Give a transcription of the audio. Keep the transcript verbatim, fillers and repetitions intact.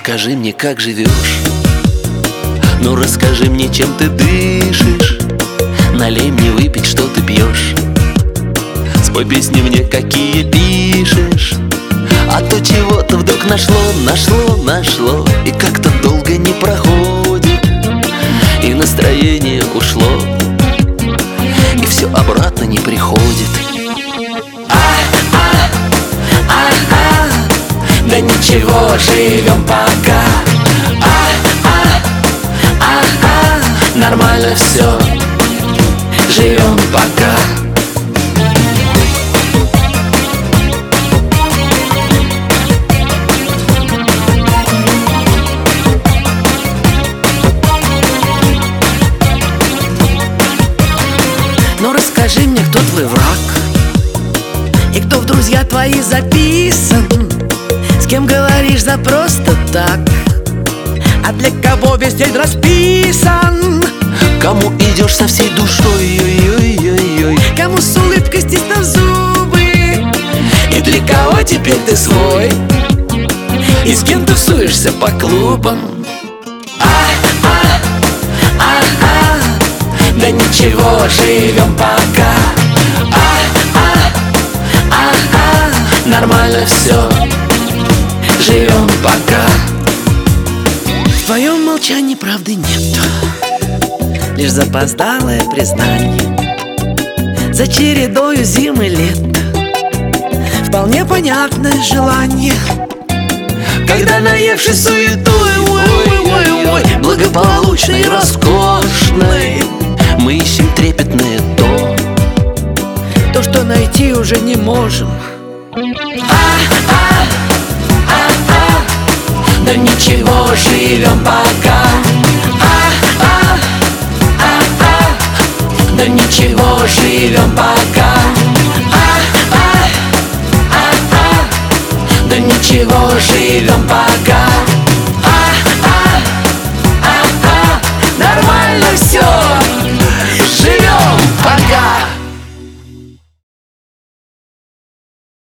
скажи мне, как живешь. Ну расскажи мне, чем ты дышишь. Налей мне выпить, что ты пьешь. Спой песни мне, какие пишешь. А то чего-то вдруг нашло, нашло, нашло, и как-то долго не проходит, и настроение ушло, и все обратно не приходит. А-а-а-а, да ничего, живем пока. А-а-а-а, нормально все, живем пока. Ну расскажи мне, кто твой враг, и кто в друзья твои записан, с кем говоришь за просто так, а для кого весь день расписан. Кому идешь со всей душой, ой-ой-ой-ой, кому с улыбкой стиснув зубы, и для кого теперь ты свой, и с кем тусуешься по клубам. Да ничего, живем пока. А-а-а-а, нормально все, живем пока. В твоем молчании правды нет, лишь запоздалое признание за чередою зим и лет. Вполне понятное желание, когда, наевшись суетой, ой-ой-ой, благополучной и роскошной, мы ищем трепетное то, то, что найти уже не можем. А-а-а-а, да ничего, живем пока. А-а-а-а, да ничего, живем пока. А-а-а-а, да ничего, живем пока.